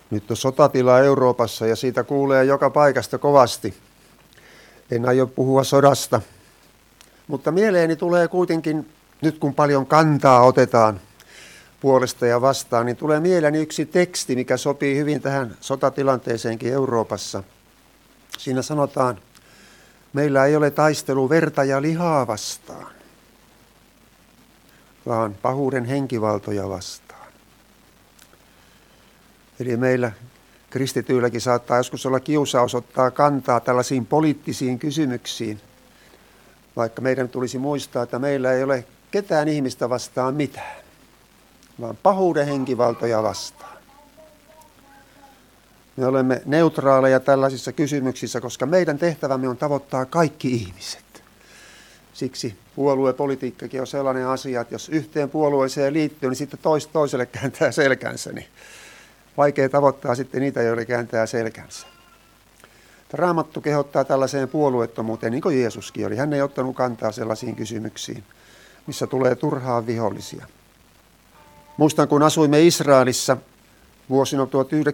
Nyt on sotatila Euroopassa ja siitä kuulee joka paikasta kovasti. En aio puhua sodasta, mutta mieleeni tulee kuitenkin, nyt kun paljon kantaa otetaan puolesta ja vastaan, niin tulee mieleeni yksi teksti, mikä sopii hyvin tähän sotatilanteeseenkin Euroopassa. Siinä sanotaan, meillä ei ole taistelu verta ja lihaa vastaan, vaan pahuuden henkivaltoja vastaan. Eli meillä kristityilläkin saattaa joskus olla kiusaus ottaa kantaa tällaisiin poliittisiin kysymyksiin, vaikka meidän tulisi muistaa, että meillä ei ole ketään ihmistä vastaan mitään, vaan pahuuden henkivaltoja vastaan. Me olemme neutraaleja tällaisissa kysymyksissä, koska meidän tehtävämme on tavoittaa kaikki ihmiset. Siksi puoluepolitiikkakin on sellainen asia, että jos yhteen puolueeseen liittyy, niin sitten toiselle kääntää selkänsä. Niin vaikea tavoittaa sitten niitä, joille kääntää selkänsä. Raamattu kehottaa tällaiseen puolueettomuuteen, niin kuin Jeesuskin oli. Hän ei ottanut kantaa sellaisiin kysymyksiin, missä tulee turhaan vihollisia. Muistan, kun asuimme Israelissa vuosina 1984-1991,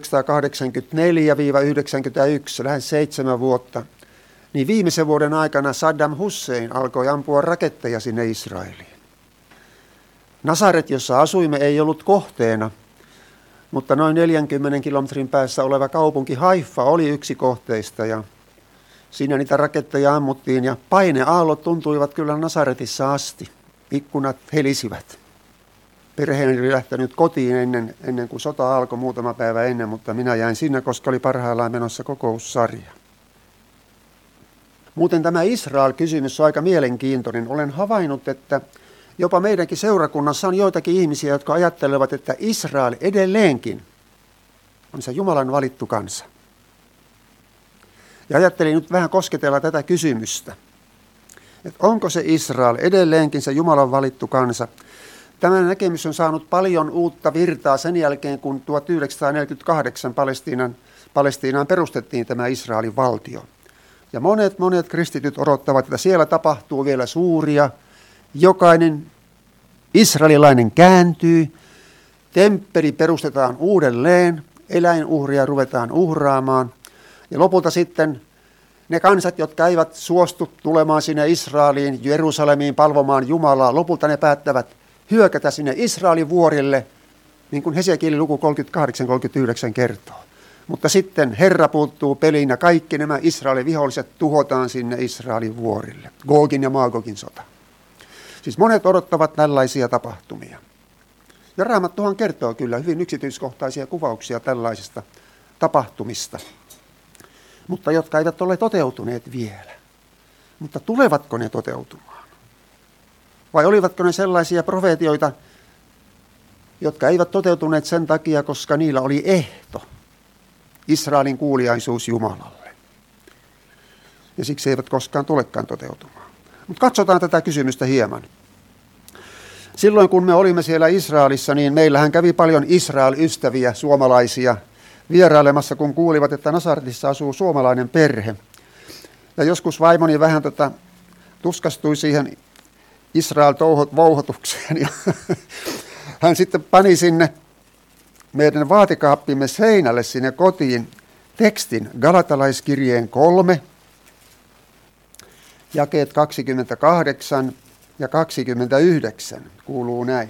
lähes 7 vuotta, niin viimeisen vuoden aikana Saddam Hussein alkoi ampua raketteja sinne Israeliin. Nasaret, jossa asuimme, ei ollut kohteena, mutta noin 40 kilometrin päässä oleva kaupunki Haifa oli yksi kohteista ja siinä niitä raketteja ammuttiin ja paineaallot tuntuivat kyllä Nasaretissa asti. Ikkunat helisivät. Perheeni oli lähtenyt kotiin ennen kuin sota alkoi muutama päivä ennen, mutta minä jäin sinne, koska oli parhaillaan menossa kokoussarja. Muuten tämä Israel-kysymys on aika mielenkiintoinen. Olen havainnut, että jopa meidänkin seurakunnassa on joitakin ihmisiä, jotka ajattelevat, että Israel edelleenkin on se Jumalan valittu kansa. Ja ajattelin nyt vähän kosketella tätä kysymystä, että onko se Israel edelleenkin se Jumalan valittu kansa. Tämä näkemys on saanut paljon uutta virtaa sen jälkeen, kun 1948 Palestiinaan perustettiin tämä Israelin valtio. Ja monet kristityt odottavat, että siellä tapahtuu vielä suuria. Jokainen israelilainen kääntyy, temppeli perustetaan uudelleen, eläinuhria ruvetaan uhraamaan. Ja lopulta sitten ne kansat, jotka eivät suostu tulemaan sinne Israeliin, Jerusalemiin palvomaan Jumalaa, lopulta ne päättävät hyökätä sinne Israelin vuorille, niin kuin Hesekielin luku 38-39 kertoo. Mutta sitten Herra puuttuu peliin ja kaikki nämä Israelin viholliset tuhotaan sinne Israelin vuorille. Gogin ja Magogin sota. Siis monet odottavat tällaisia tapahtumia. Ja Raamattuhan kertoo kyllä hyvin yksityiskohtaisia kuvauksia tällaisista tapahtumista, mutta jotka eivät ole toteutuneet vielä. Mutta tulevatko ne toteutumaan? Vai olivatko ne sellaisia profeetioita, jotka eivät toteutuneet sen takia, koska niillä oli ehto, Israelin kuuliaisuus Jumalalle. Ja siksi eivät koskaan tulekaan toteutumaan. Mutta katsotaan tätä kysymystä hieman. Silloin kun me olimme siellä Israelissa, niin meillähän kävi paljon Israel-ystäviä, suomalaisia, vierailemassa, kun kuulivat, että Nasaretissa asuu suomalainen perhe. Ja joskus vaimoni vähän tuskastui siihen Israel-vouhotukseen. Ja hän sitten pani sinne meidän vaatekaappimme seinälle sinne kotiin tekstin Galatalaiskirjeen 3, jakeet 28 ja 29 kuuluu näin.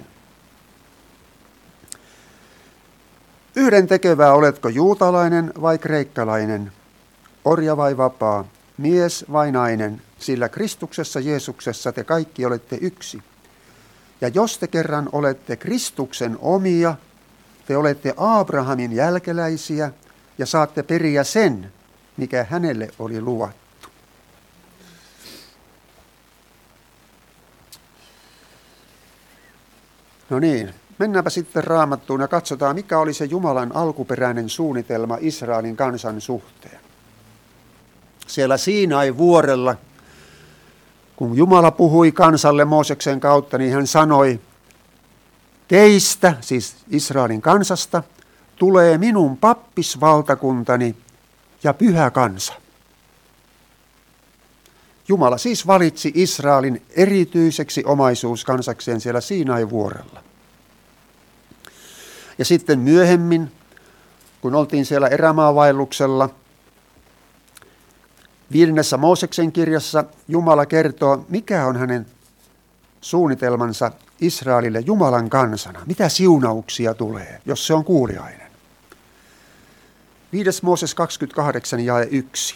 Yhdentekevää oletko juutalainen vai kreikkalainen, orja vai vapaa, mies vai nainen, sillä Kristuksessa Jeesuksessa te kaikki olette yksi. Ja jos te kerran olette Kristuksen omia, te olette Abrahamin jälkeläisiä ja saatte periä sen, mikä hänelle oli luvattu. No niin, mennäänpä sitten Raamattuun ja katsotaan, mikä oli se Jumalan alkuperäinen suunnitelma Israelin kansan suhteen. Siellä Siinain vuorella, kun Jumala puhui kansalle Mooseksen kautta, niin hän sanoi, teistä, siis Israelin kansasta, tulee minun pappisvaltakuntani ja pyhä kansa. Jumala siis valitsi Israelin erityiseksi omaisuuskansakseen siellä Siinain vuorella. Ja sitten myöhemmin, kun oltiin siellä erämaavaelluksella, 5. Mooseksen kirjassa Jumala kertoo, mikä on hänen suunnitelmansa Israelille Jumalan kansana. Mitä siunauksia tulee, jos se on kuuliainen. 5. Mooses 28 jae 1.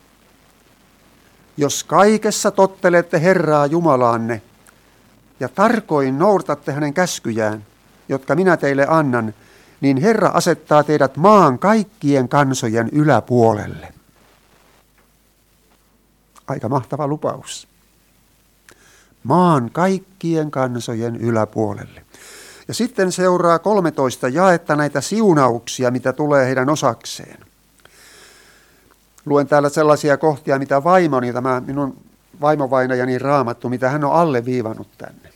Jos kaikessa tottelette Herraa Jumalaanne ja tarkoin noudatatte hänen käskyjään, jotka minä teille annan, niin Herra asettaa teidät maan kaikkien kansojen yläpuolelle. Aika mahtava lupaus. Maan kaikkien kansojen yläpuolelle. Ja sitten seuraa 13 jaetta näitä siunauksia, mitä tulee heidän osakseen. Luen täällä sellaisia kohtia, mitä vaimoni, tämä minun vaimovainajani Raamattu, mitä hän on alleviivannut tänne.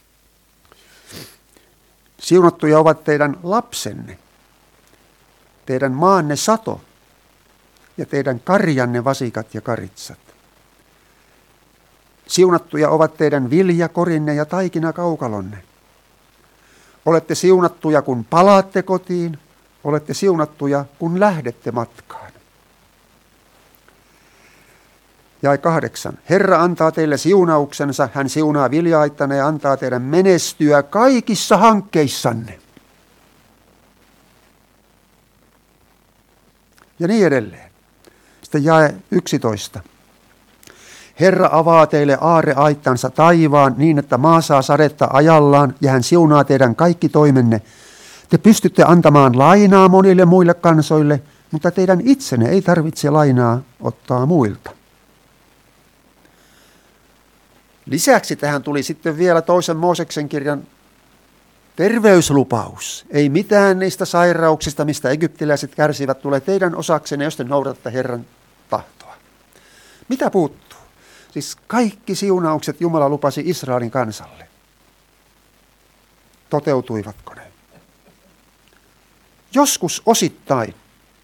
Siunattuja ovat teidän lapsenne, teidän maanne sato ja teidän karjanne vasikat ja karitsat. Siunattuja ovat teidän vilja, korinne ja taikina kaukalonne. Olette siunattuja, kun palaatte kotiin. Olette siunattuja, kun lähdette matkaan. Jae 8. Herra antaa teille siunauksensa. Hän siunaa vilja-aittanne ja antaa teidän menestyä kaikissa hankkeissanne. Ja niin edelleen. Sitten jae 11. Herra avaa teille aarreaittansa taivaan niin, että maa saa sadetta ajallaan ja hän siunaa teidän kaikki toimenne. Te pystytte antamaan lainaa monille muille kansoille, mutta teidän itsenne ei tarvitse lainaa ottaa muilta. Lisäksi tähän tuli sitten vielä 2. Mooseksen kirjan terveyslupaus. Ei mitään niistä sairauksista, mistä egyptiläiset kärsivät, tulee teidän osaksenne, jos te noudatatte Herran tahtoa. Mitä puuttuu? Siis kaikki siunaukset Jumala lupasi Israelin kansalle. Toteutuivatko ne? Joskus osittain.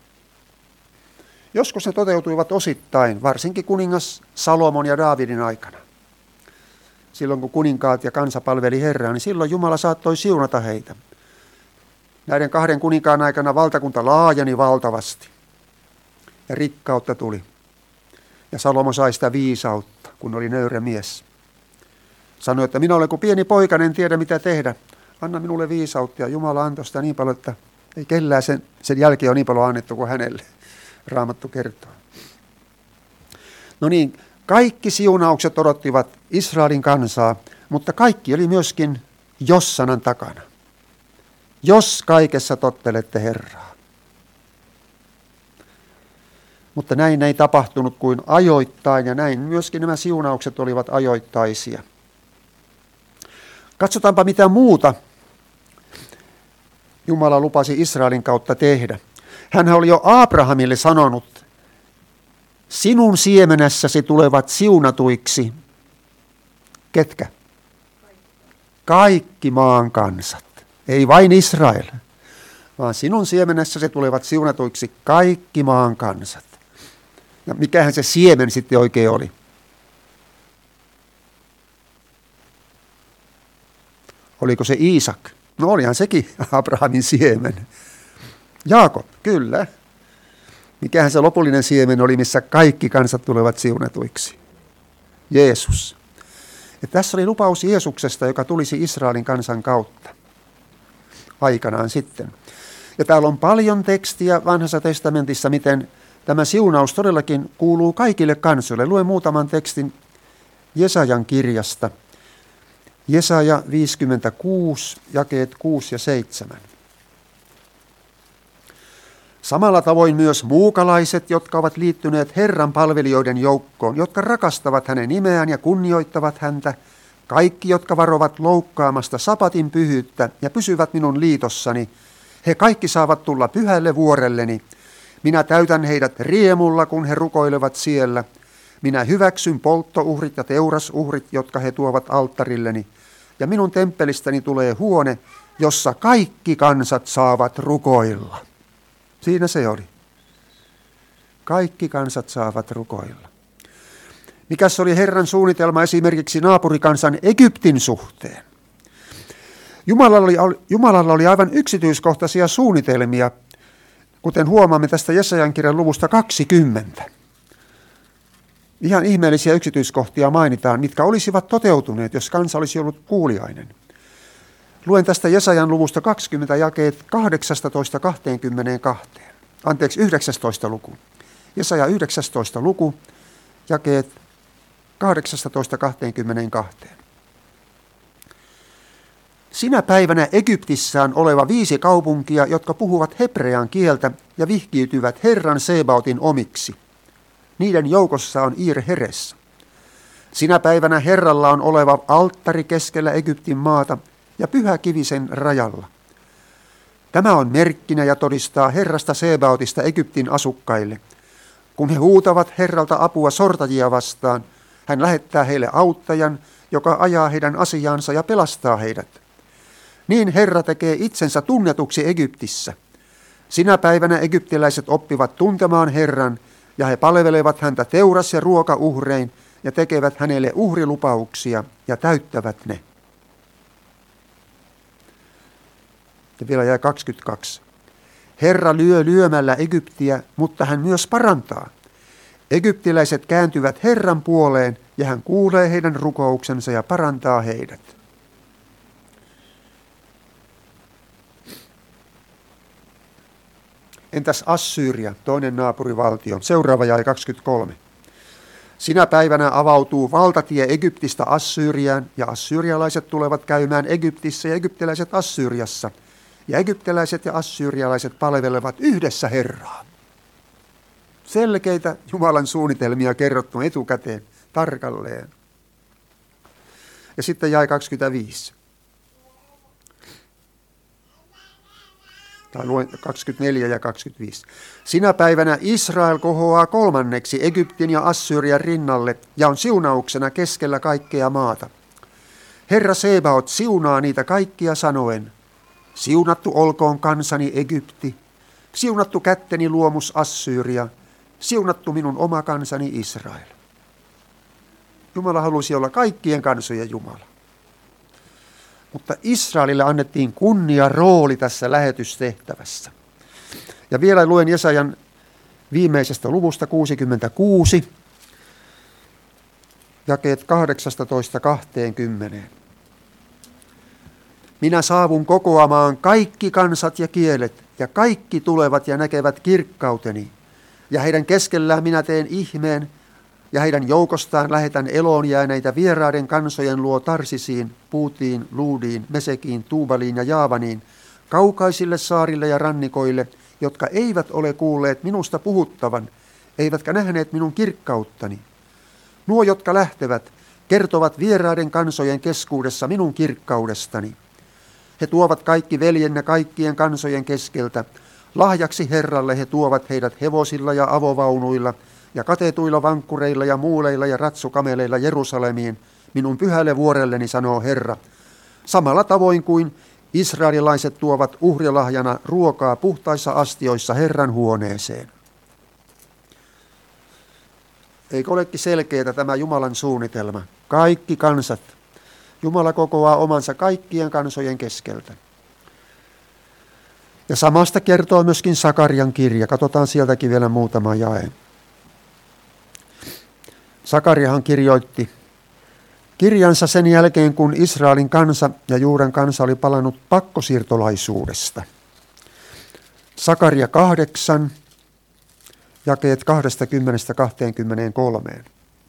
Joskus ne toteutuivat osittain, varsinkin kuningas Salomon ja Daavidin aikana. Silloin kun kuninkaat ja kansa palveli Herraa, niin silloin Jumala saattoi siunata heitä. Näiden 2 kuninkaan aikana valtakunta laajeni valtavasti ja rikkautta tuli. Ja Salomo sai sitä viisautta, kun oli nöyrä mies. Sanoi, että minä olen kuin pieni poika, en tiedä mitä tehdä. Anna minulle viisautta. Ja Jumala antoi sitä niin paljon, että ei kellään sen jälkeen ole niin paljon annettu kuin hänelle. Raamattu kertoo. No niin, kaikki siunaukset odottivat Israelin kansaa, mutta kaikki oli myöskin jos-sanan takana. Jos kaikessa tottelette Herraa. Mutta näin ei tapahtunut kuin ajoittain, ja näin myöskin nämä siunaukset olivat ajoittaisia. Katsotaanpa mitä muuta Jumala lupasi Israelin kautta tehdä. Hänhän oli jo Abrahamille sanonut, sinun siemenessäsi tulevat siunatuiksi. Ketkä? Kaikki maan kansat. Ei vain Israel, vaan sinun siemenessäsi tulevat siunatuiksi kaikki maan kansat. Ja mikähän se siemen sitten oikein oli? Oliko se Iisak? No olihan sekin Abrahamin siemen. Jaakob, kyllä. Mikähän se lopullinen siemen oli, missä kaikki kansat tulevat siunatuiksi? Jeesus. Ja tässä oli lupaus Jeesuksesta, joka tulisi Israelin kansan kautta aikanaan sitten. Ja täällä on paljon tekstiä Vanhassa testamentissa, miten tämä siunaus todellakin kuuluu kaikille kansoille. Luen muutaman tekstin Jesajan kirjasta. Jesaja 56, jakeet 6 ja 7. Samalla tavoin myös muukalaiset, jotka ovat liittyneet Herran palvelijoiden joukkoon, jotka rakastavat hänen nimeään ja kunnioittavat häntä, kaikki, jotka varovat loukkaamasta sapatin pyhyyttä ja pysyvät minun liitossani, he kaikki saavat tulla pyhälle vuorelleni. Minä täytän heidät riemulla, kun he rukoilevat siellä. Minä hyväksyn polttouhrit ja teurasuhrit, jotka he tuovat alttarilleni. Ja minun temppelistäni tulee huone, jossa kaikki kansat saavat rukoilla. Siinä se oli. Kaikki kansat saavat rukoilla. Mikäs oli Herran suunnitelma esimerkiksi naapurikansan Egyptin suhteen? Jumalalla oli aivan yksityiskohtaisia suunnitelmia kuten huomaamme tästä Jesajan kirjan luvusta 20. Ihan ihmeellisiä yksityiskohtia mainitaan, mitkä olisivat toteutuneet, jos kansa olisi ollut kuuliainen. Luen tästä Jesajan luvusta 20 jakeet 19. luku. Jesaja 19. luku, jakeet 18-22. Sinä päivänä Egyptissä on oleva 5 kaupunkia, jotka puhuvat hebrean kieltä ja vihkiytyvät Herran Sebaotin omiksi. Niiden joukossa on Ir-Heres. Sinä päivänä Herralla on oleva alttari keskellä Egyptin maata ja pyhä kivi sen rajalla. Tämä on merkkinä ja todistaa Herrasta Sebaotista Egyptin asukkaille. Kun he huutavat Herralta apua sortajia vastaan, hän lähettää heille auttajan, joka ajaa heidän asiaansa ja pelastaa heidät. Niin Herra tekee itsensä tunnetuksi Egyptissä. Sinä päivänä egyptiläiset oppivat tuntemaan Herran, ja he palvelevat häntä teuras- ja ruokauhrein, ja tekevät hänelle uhrilupauksia, ja täyttävät ne. Ja vielä jää 22. Herra lyö lyömällä Egyptiä, mutta hän myös parantaa. Egyptiläiset kääntyvät Herran puoleen, ja hän kuulee heidän rukouksensa ja parantaa heidät. Entäs Assyria, toinen naapurivaltio? Seuraava jae 23. Sinä päivänä avautuu valtatie Egyptistä Assyriaan, ja assyrialaiset tulevat käymään Egyptissä ja egyptiläiset Assyriassa. Ja egyptiläiset ja assyrialaiset palvelevat yhdessä Herraa. Selkeitä Jumalan suunnitelmia kerrottu etukäteen tarkalleen. Ja sitten jae 25. Tai luen 24 ja 25. Sinä päivänä Israel kohoaa kolmanneksi Egyptin ja Assyrian rinnalle ja on siunauksena keskellä kaikkea maata. Herra Sebaot siunaa niitä kaikkia sanoen, siunattu olkoon kansani Egypti, siunattu kätteni luomus Assyria, siunattu minun oma kansani Israel. Jumala halusi olla kaikkien kansojen Jumala. Mutta Israelille annettiin kunnia rooli tässä lähetystehtävässä. Ja vielä luen Jesajan viimeisestä luvusta 66, jakeet 18-20. Minä saavun kokoamaan kaikki kansat ja kielet, ja kaikki tulevat ja näkevät kirkkauteni. Ja heidän keskellään minä teen ihmeen, ja heidän joukostaan lähetän eloon jääneitä vieraiden kansojen luo Tarsisiin, Puutiin, Luudiin, Mesekiin, Tuubaliin ja Jaavaniin, kaukaisille saarille ja rannikoille, jotka eivät ole kuulleet minusta puhuttavan, eivätkä nähneet minun kirkkauttani. Nuo, jotka lähtevät, kertovat vieraiden kansojen keskuudessa minun kirkkaudestani. He tuovat kaikki veljenne kaikkien kansojen keskeltä. Lahjaksi Herralle he tuovat heidät hevosilla ja avovaunuilla, ja katetuilla vankkureilla ja muuleilla ja ratsukameleilla Jerusalemiin, minun pyhälle vuorelleni, sanoo Herra. Samalla tavoin kuin israelilaiset tuovat uhrilahjana ruokaa puhtaissa astioissa Herran huoneeseen. Eikö olekin selkeää tämä Jumalan suunnitelma? Kaikki kansat. Jumala kokoaa omansa kaikkien kansojen keskeltä. Ja samasta kertoo myöskin Sakarian kirja. Katsotaan sieltäkin vielä muutama jae. Sakariahan kirjoitti kirjansa sen jälkeen, kun Israelin kansa ja Juudan kansa oli palannut pakkosiirtolaisuudesta. Sakaria 8, jakeet 20-23.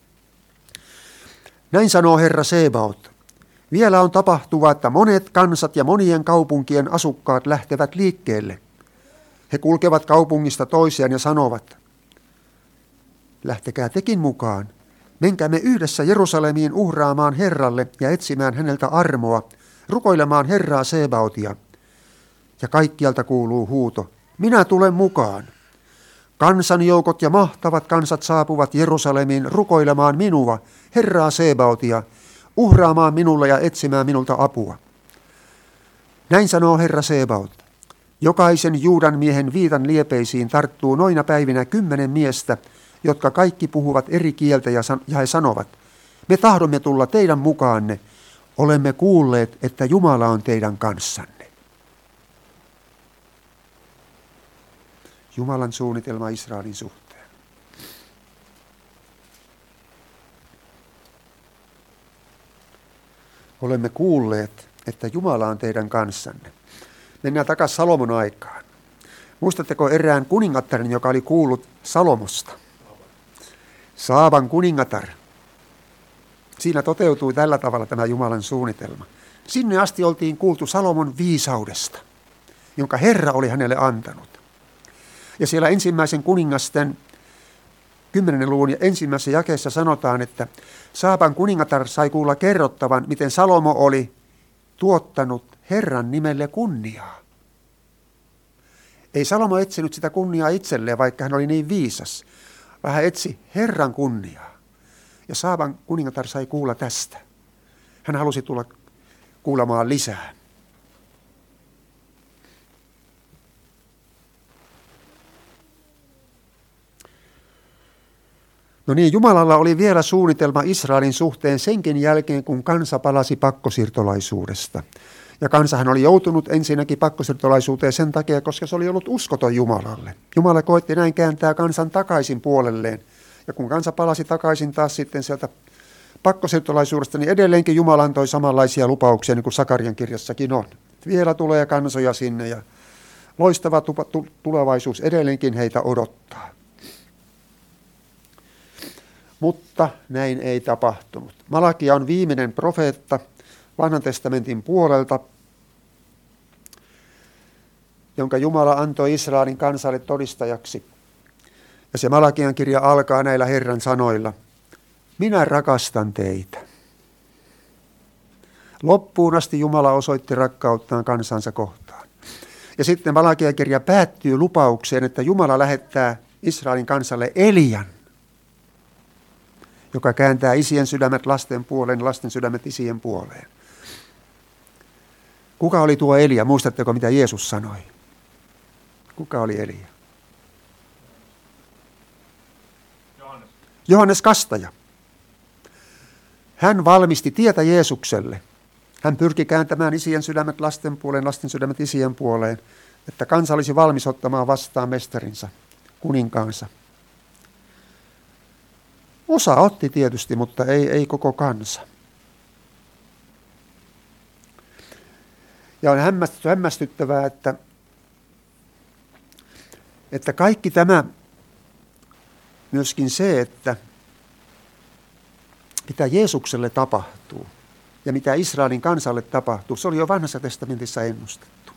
Näin sanoo Herra Sebaot. Vielä on tapahtuva, että monet kansat ja monien kaupunkien asukkaat lähtevät liikkeelle. He kulkevat kaupungista toiseen ja sanovat, lähtekää tekin mukaan. Menkäämme yhdessä Jerusalemiin uhraamaan Herralle ja etsimään häneltä armoa, rukoilemaan Herraa Sebaotia. Ja kaikkialta kuuluu huuto, minä tulen mukaan. Kansanjoukot ja mahtavat kansat saapuvat Jerusalemiin rukoilemaan minua, Herraa Sebaotia, uhraamaan minulle ja etsimään minulta apua. Näin sanoo Herra Sebaot. Jokaisen Juudan miehen viitan liepeisiin tarttuu noina päivinä 10 miestä, jotka kaikki puhuvat eri kieltä ja he sanovat, me tahdomme tulla teidän mukaanne, olemme kuulleet, että Jumala on teidän kanssanne. Jumalan suunnitelma Israelin suhteen. Olemme kuulleet, että Jumala on teidän kanssanne. Mennään takaisin Salomon aikaan. Muistatteko erään kuningattaren, joka oli kuullut Salomosta? Saaban kuningatar. Siinä toteutui tällä tavalla tämä Jumalan suunnitelma. Sinne asti oltiin kuultu Salomon viisaudesta, jonka Herra oli hänelle antanut. Ja siellä ensimmäisen kuningasten 10. luvun ensimmäisessä jakeessa sanotaan, että Saaban kuningatar sai kuulla kerrottavan, miten Salomo oli tuottanut Herran nimelle kunniaa. Ei Salomo etsinyt sitä kunniaa itselleen, vaikka hän oli niin viisas. Vaan hän etsi Herran kunniaa. Ja Saaban kuningatar sai kuulla tästä. Hän halusi tulla kuulemaan lisää. No niin, Jumalalla oli vielä suunnitelma Israelin suhteen senkin jälkeen, kun kansa palasi pakkosiirtolaisuudesta. Ja kansahan oli joutunut ensinnäkin pakkosiirtolaisuuteen sen takia, koska se oli ollut uskoton Jumalalle. Jumala koetti näin kääntää kansan takaisin puolelleen. Ja kun kansa palasi takaisin taas sitten sieltä pakkosiirtolaisuudesta, niin edelleenkin Jumala antoi samanlaisia lupauksia, niin kuin Sakarian kirjassakin on. Vielä tulee kansoja sinne ja loistava tulevaisuus edelleenkin heitä odottaa. Mutta näin ei tapahtunut. Malakia on viimeinen profeetta Vanhan testamentin puolelta, jonka Jumala antoi Israelin kansalle todistajaksi. Ja se Malakian kirja alkaa näillä Herran sanoilla. Minä rakastan teitä. Loppuun asti Jumala osoitti rakkauttaan kansansa kohtaan. Ja sitten Malakian kirja päättyy lupaukseen, että Jumala lähettää Israelin kansalle Elian, joka kääntää isien sydämet lasten puoleen, lasten sydämet isien puoleen. Kuka oli tuo Elia? Muistatteko, mitä Jeesus sanoi? Kuka oli Elia? Johannes Kastaja. Hän valmisti tietä Jeesukselle. Hän pyrki kääntämään isien sydämet lasten puoleen, lasten sydämet isien puoleen, että kansa olisi valmis ottamaan vastaan mestarinsa, kuninkaansa. Osa otti tietysti, mutta ei koko kansa. Ja on hämmästyttävää, että kaikki tämä, myöskin se, että mitä Jeesukselle tapahtuu ja mitä Israelin kansalle tapahtuu, se oli jo Vanhassa testamentissa ennustettu.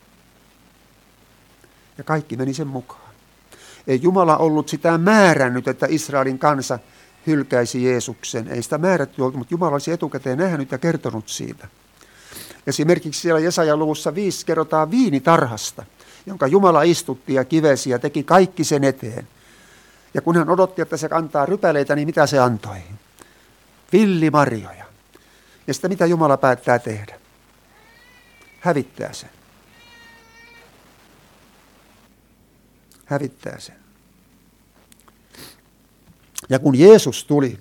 Ja kaikki meni sen mukaan. Ei Jumala ollut sitä määrännyt, että Israelin kansa hylkäisi Jeesuksen. Ei sitä määrätty ollut, mutta Jumala olisi etukäteen nähnyt ja kertonut siitä. Esimerkiksi siellä Jesajan luvussa 5 kerrotaan viinitarhasta, jonka Jumala istutti ja kivesi ja teki kaikki sen eteen. Ja kun hän odotti, että se antaa rypäleitä, niin mitä se antoi? Villimarjoja. Ja sitten mitä Jumala päättää tehdä? Hävittää sen. Hävittää sen. Ja kun Jeesus tuli,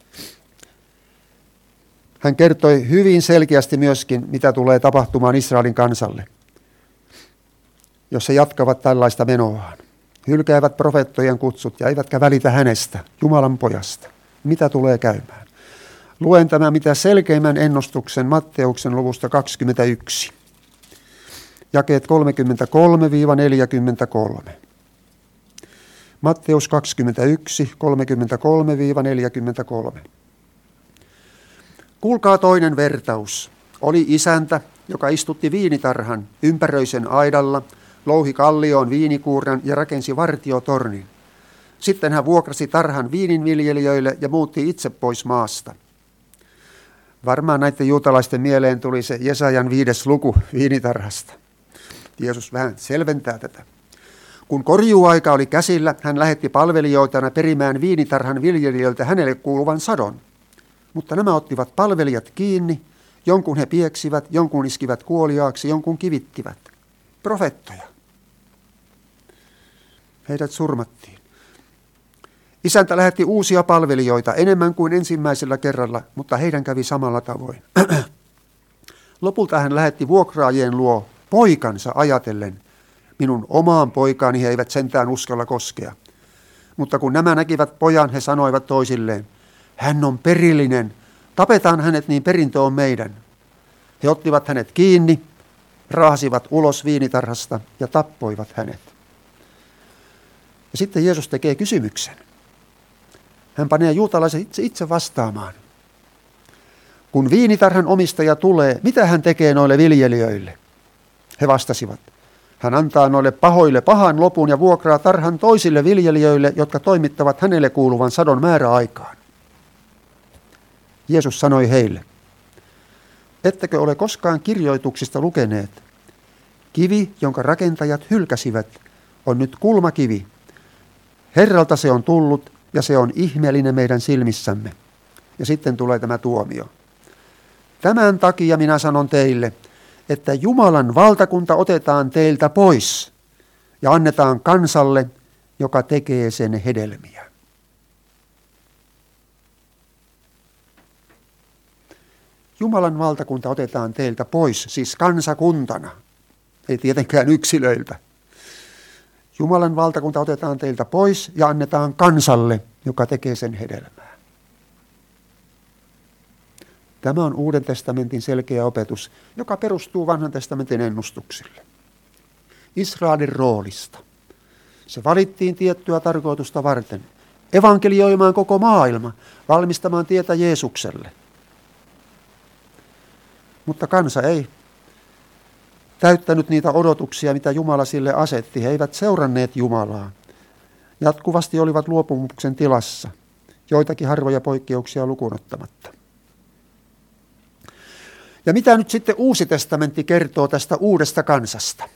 hän kertoi hyvin selkeästi myöskin, mitä tulee tapahtumaan Israelin kansalle, jos he jatkavat tällaista menoaan. Hylkäävät profeettojen kutsut ja eivätkä välitä hänestä, Jumalan pojasta. Mitä tulee käymään? Luen tämän mitä selkeimmän ennustuksen Matteuksen luvusta 21. Jakeet 33-43. Matteus 21, 33-43. Kuulkaa toinen vertaus. Oli isäntä, joka istutti viinitarhan ympäröisen aidalla, louhi kallioon viinikuurnan ja rakensi vartiotornin. Sitten hän vuokrasi tarhan viininviljelijöille ja muutti itse pois maasta. Varmaan näiden juutalaisten mieleen tuli se Jesajan 5. luku viinitarhasta. Jeesus vähän selventää tätä. Kun korjuuaika oli käsillä, hän lähetti palvelijoitana perimään viinitarhan viljelijöiltä hänelle kuuluvan sadon. Mutta nämä ottivat palvelijat kiinni, jonkun he pieksivät, jonkun iskivät kuoliaaksi, jonkun kivittivät. Profeettoja. Heidät surmattiin. Isäntä lähetti uusia palvelijoita enemmän kuin ensimmäisellä kerralla, mutta heidän kävi samalla tavoin. Lopulta hän lähetti vuokraajien luo poikansa ajatellen, minun omaan poikaani he eivät sentään uskalla koskea. Mutta kun nämä näkivät pojan, he sanoivat toisilleen, hän on perillinen, tapetaan hänet, niin perintö on meidän. He ottivat hänet kiinni, raahasivat ulos viinitarhasta ja tappoivat hänet. Ja sitten Jeesus tekee kysymyksen. Hän panee juutalaiset itse vastaamaan. Kun viinitarhan omistaja tulee, mitä hän tekee noille viljelijöille? He vastasivat. Hän antaa noille pahoille pahan lopun ja vuokraa tarhan toisille viljelijöille, jotka toimittavat hänelle kuuluvan sadon määräaikaan. Jeesus sanoi heille, ettekö ole koskaan kirjoituksista lukeneet? Kivi, jonka rakentajat hylkäsivät, on nyt kulmakivi. Herralta se on tullut ja se on ihmeellinen meidän silmissämme. Ja sitten tulee tämä tuomio. Tämän takia minä sanon teille, että Jumalan valtakunta otetaan teiltä pois ja annetaan kansalle, joka tekee sen hedelmiä. Jumalan valtakunta otetaan teiltä pois, siis kansakuntana, ei tietenkään yksilöiltä. Jumalan valtakunta otetaan teiltä pois ja annetaan kansalle, joka tekee sen hedelmää. Tämä on Uuden testamentin selkeä opetus, joka perustuu Vanhan testamentin ennustuksille. Israelin roolista. Se valittiin tiettyä tarkoitusta varten. Evankelioimaan koko maailma, valmistamaan tietä Jeesukselle. Mutta kansa ei täyttänyt niitä odotuksia, mitä Jumala sille asetti. He eivät seuranneet Jumalaa. Jatkuvasti olivat luopumuksen tilassa, joitakin harvoja poikkeuksia lukuun ottamatta. Ja mitä nyt sitten Uusi testamentti kertoo tästä uudesta kansasta?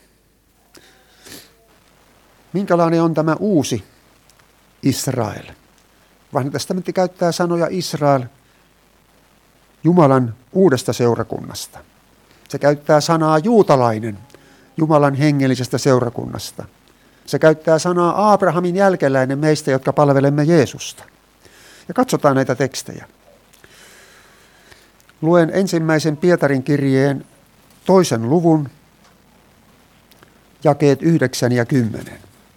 Minkälainen on tämä uusi Israel? Vanha testamentti käyttää sanoja Israel Jumalan uudesta seurakunnasta. Se käyttää sanaa juutalainen Jumalan hengellisestä seurakunnasta. Se käyttää sanaa Abrahamin jälkeläinen meistä, jotka palvelemme Jeesusta. Ja katsotaan näitä tekstejä. Luen ensimmäisen Pietarin kirjeen 2. luvun, jakeet 9 ja 10.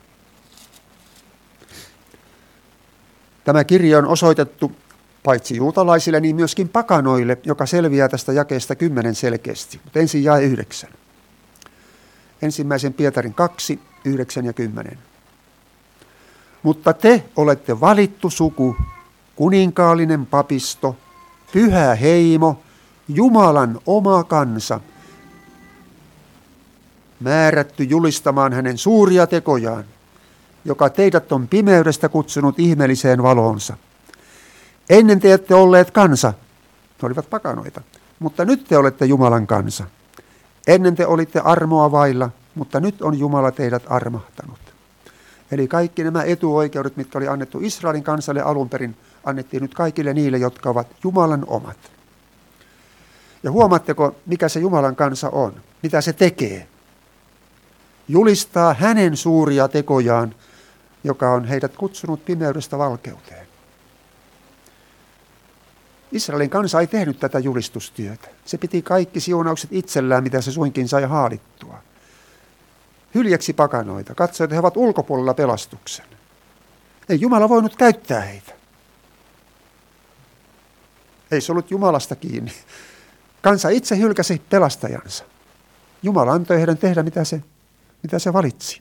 Tämä kirja on osoitettu paitsi juutalaisille, niin myöskin pakanoille, joka selviää tästä jakeesta 10 selkeästi. Mutta ensin jae 9. Ensimmäisen Pietarin 2, 9 ja 10. Mutta te olette valittu suku, kuninkaallinen papisto, pyhä heimo, Jumalan oma kansa, määrätty julistamaan hänen suuria tekojaan, joka teidät on pimeydestä kutsunut ihmeelliseen valoonsa. Ennen te ette olleet kansa, he olivat pakanoita, mutta nyt te olette Jumalan kansa. Ennen te olitte armoa vailla, mutta nyt on Jumala teidät armahtanut. Eli kaikki nämä etuoikeudet, mitkä oli annettu Israelin kansalle alun perin, annettiin nyt kaikille niille, jotka ovat Jumalan omat. Ja huomaatteko, mikä se Jumalan kansa on? Mitä se tekee? Julistaa hänen suuria tekojaan, joka on heidät kutsunut pimeydestä valkeuteen. Israelin kansa ei tehnyt tätä julistustyötä. Se piti kaikki siunaukset itsellään, mitä se suinkin sai haalittua. Hyljeksi pakanoita, katsoi, että he ovat ulkopuolella pelastuksen. Ei Jumala voinut käyttää heitä. Ei se ollut Jumalasta kiinni. Kansa itse hylkäsi pelastajansa. Jumala antoi heidän tehdä, mitä se valitsi.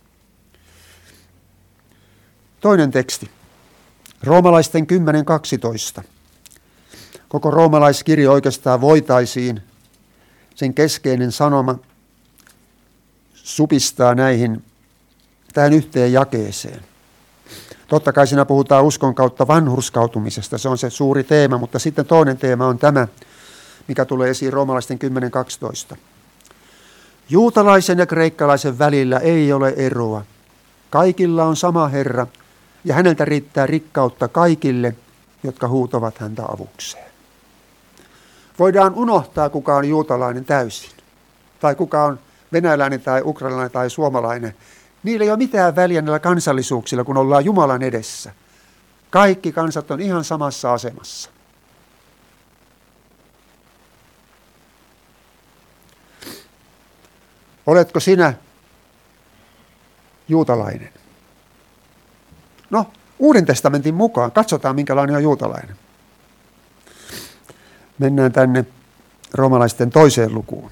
Toinen teksti. Roomalaisten 10.12. Koko roomalaiskirja oikeastaan voitaisiin, sen keskeinen sanoma, supistaa tähän yhteen jakeeseen. Totta kai siinä puhutaan uskon kautta vanhurskautumisesta, se on se suuri teema, mutta sitten toinen teema on tämä, mikä tulee esiin roomalaisten 10.12. Juutalaisen ja kreikkalaisen välillä ei ole eroa. Kaikilla on sama Herra, ja häneltä riittää rikkautta kaikille, jotka huutavat häntä avukseen. Voidaan unohtaa, kuka on juutalainen täysin, tai kuka on venäläinen tai ukrainalainen tai suomalainen. Niillä ei ole mitään väliä näillä kansallisuuksilla, kun ollaan Jumalan edessä. Kaikki kansat on ihan samassa asemassa. Oletko sinä juutalainen? No, Uuden testamentin mukaan. Katsotaan, minkälainen on juutalainen. Mennään tänne roomalaisten 2. lukuun.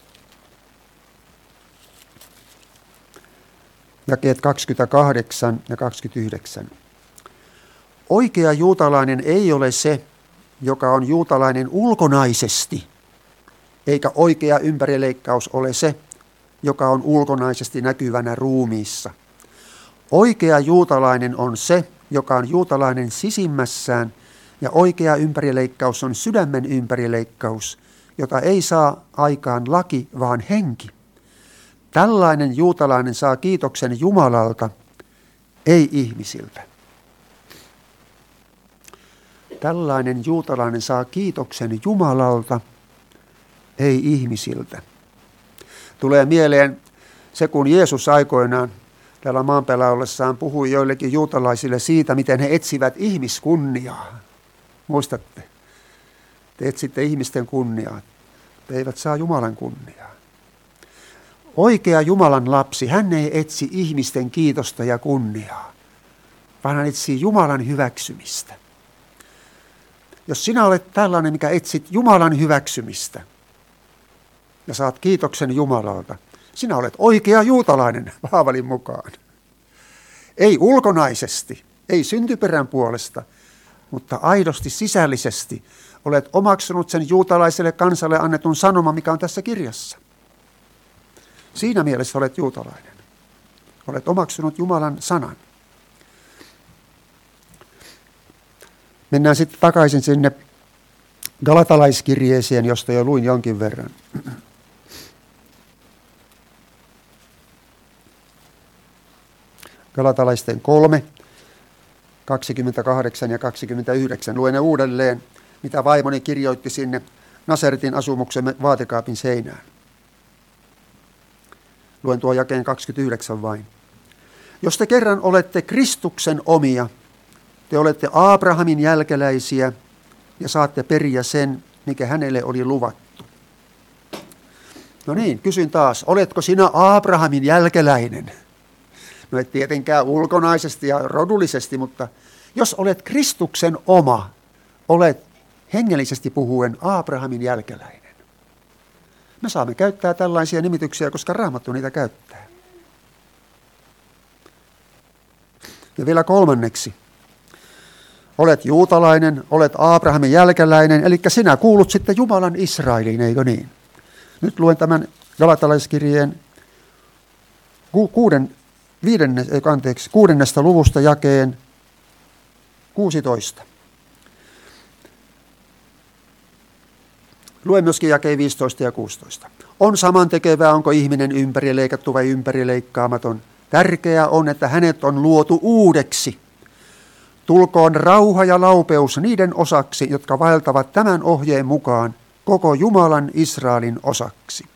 Jakeet 28 ja 29. Oikea juutalainen ei ole se, joka on juutalainen ulkonaisesti, eikä oikea ympärileikkaus ole se, joka on ulkonaisesti näkyvänä ruumiissa. Oikea juutalainen on se, joka on juutalainen sisimmässään, ja oikea ympärileikkaus on sydämen ympärileikkaus, jota ei saa aikaan laki, vaan henki. Tällainen juutalainen saa kiitoksen Jumalalta, ei ihmisiltä. Tällainen juutalainen saa kiitoksen Jumalalta, ei ihmisiltä. Tulee mieleen se, kun Jeesus aikoinaan täällä maan päällä ollessaan puhui joillekin juutalaisille siitä, miten he etsivät ihmiskunniaa. Muistatte? Te etsitte ihmisten kunniaa. Te eivät saa Jumalan kunniaa. Oikea Jumalan lapsi, hän ei etsi ihmisten kiitosta ja kunniaa, vaan hän etsii Jumalan hyväksymistä. Jos sinä olet tällainen, mikä etsit Jumalan hyväksymistä ja saat kiitoksen Jumalalta, sinä olet oikea juutalainen Paavalin mukaan. Ei ulkonaisesti, ei syntyperän puolesta, mutta aidosti sisällisesti olet omaksunut sen juutalaiselle kansalle annetun sanoman, mikä on tässä kirjassa. Siinä mielessä olet juutalainen. Olet omaksunut Jumalan sanan. Mennään sitten takaisin sinne Galatalaiskirjeeseen, josta jo luin jonkin verran. Galatalaisten 3, 28 ja 29. Luen ne uudelleen, mitä vaimoni kirjoitti sinne Nasaretin asumuksemme vaatekaapin seinään. Luen tuo jakeen 29 vain. Jos te kerran olette Kristuksen omia, te olette Abrahamin jälkeläisiä ja saatte periä sen, mikä hänelle oli luvattu. No niin, kysyn taas, oletko sinä Abrahamin jälkeläinen? No et tietenkään ulkonaisesti ja rodullisesti, mutta jos olet Kristuksen oma, olet hengellisesti puhuen Abrahamin jälkeläinen. Me saamme käyttää tällaisia nimityksiä, koska Raamattu niitä käyttää. Ja vielä kolmanneksi. Olet juutalainen, olet Abrahamin jälkeläinen, eli sinä kuulut sitten Jumalan Israeliin, eikö niin? Nyt luen tämän Galatalaiskirjeen 6. luvusta jakeen 16. Luen myöskin jakeen 15 ja 16. On samantekevää, onko ihminen ympärileikattu vai ympärileikkaamaton. Tärkeää on, että hänet on luotu uudeksi. Tulkoon rauha ja laupeus niiden osaksi, jotka vaeltavat tämän ohjeen mukaan koko Jumalan Israelin osaksi.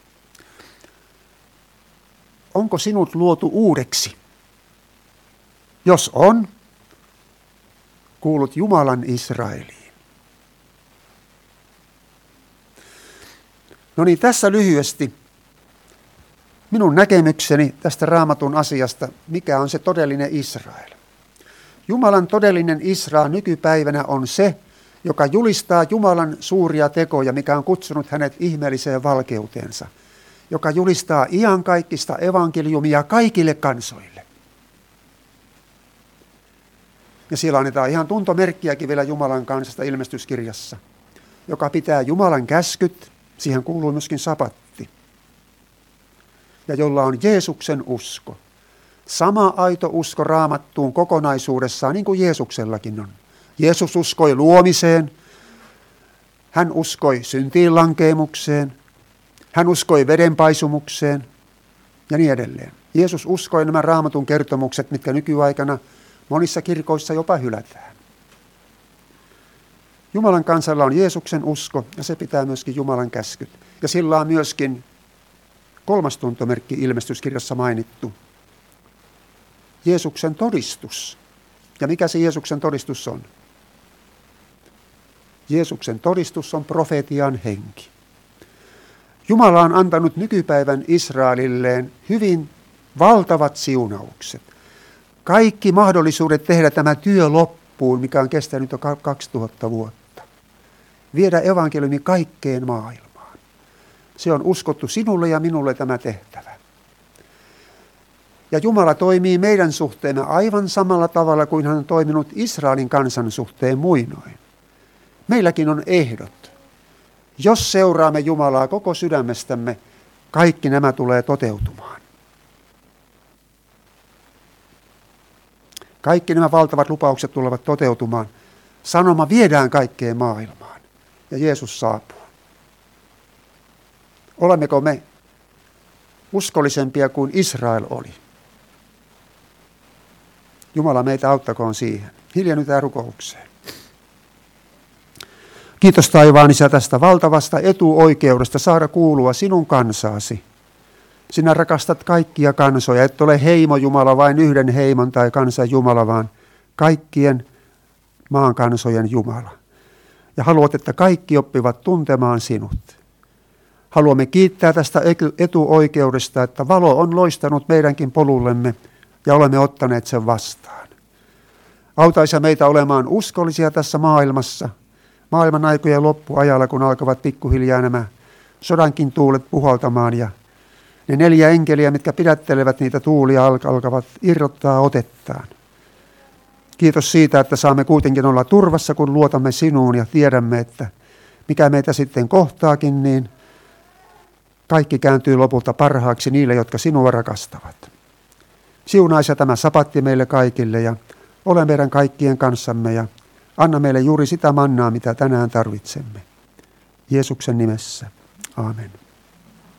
Onko sinut luotu uudeksi? Jos on, kuulut Jumalan Israeliin. No niin, tässä lyhyesti minun näkemykseni tästä Raamatun asiasta, mikä on se todellinen Israel. Jumalan todellinen Israel nykypäivänä on se, joka julistaa Jumalan suuria tekoja, mikä on kutsunut hänet ihmeelliseen valkeuteensa, joka julistaa iankaikkista evankeliumia kaikille kansoille. Ja siellä annetaan ihan tuntomerkkiäkin vielä Jumalan kansasta ilmestyskirjassa, joka pitää Jumalan käskyt, siihen kuuluu myöskin sapatti, ja jolla on Jeesuksen usko. Sama aito usko Raamattuun kokonaisuudessaan, niin kuin Jeesuksellakin on. Jeesus uskoi luomiseen, hän uskoi syntiin lankeemukseen, hän uskoi vedenpaisumukseen ja niin edelleen. Jeesus uskoi nämä Raamatun kertomukset, mitkä nykyaikana monissa kirkoissa jopa hylätään. Jumalan kansalla on Jeesuksen usko ja se pitää myöskin Jumalan käskyt. Ja sillä on myöskin 3. tuntomerkki ilmestyskirjassa mainittu. Jeesuksen todistus. Ja mikä se Jeesuksen todistus on? Jeesuksen todistus on profetian henki. Jumala on antanut nykypäivän Israelilleen hyvin valtavat siunaukset. Kaikki mahdollisuudet tehdä tämä työ loppuun, mikä on kestänyt jo 2000 vuotta. Viedä evankeliumi kaikkeen maailmaan. Se on uskottu sinulle ja minulle tämä tehtävä. Ja Jumala toimii meidän suhteemme aivan samalla tavalla kuin hän on toiminut Israelin kansan suhteen muinoin. Meilläkin on ehdot. Jos seuraamme Jumalaa koko sydämestämme, kaikki nämä tulee toteutumaan. Kaikki nämä valtavat lupaukset tulevat toteutumaan. Sanoma viedään kaikkeen maailmaan ja Jeesus saapuu. Olemmeko me uskollisempia kuin Israel oli? Jumala meitä auttakoon siihen. Hiljennytään rukoukseen. Kiitos taivaan Isä tästä valtavasta etuoikeudesta saada kuulua sinun kansaasi. Sinä rakastat kaikkia kansoja, et ole heimo Jumala, vain yhden heimon tai kansan Jumala, vaan kaikkien maan kansojen Jumala. Ja haluat, että kaikki oppivat tuntemaan sinut. Haluamme kiittää tästä etuoikeudesta, että valo on loistanut meidänkin polullemme ja olemme ottaneet sen vastaan. Auta Isä meitä olemaan uskollisia tässä maailmassa, maailman aikojen loppuajalla, kun alkavat pikkuhiljaa nämä sodankin tuulet puhaltamaan ja ne 4 enkeliä, mitkä pidättelevät niitä tuulia, alkavat irrottaa otettaan. Kiitos siitä, että saamme kuitenkin olla turvassa, kun luotamme sinuun ja tiedämme, että mikä meitä sitten kohtaakin, niin kaikki kääntyy lopulta parhaaksi niille, jotka sinua rakastavat. Siunaa Isä tämä sapatti meille kaikille ja ole meidän kaikkien kanssamme ja anna meille juuri sitä mannaa, mitä tänään tarvitsemme. Jeesuksen nimessä. Aamen.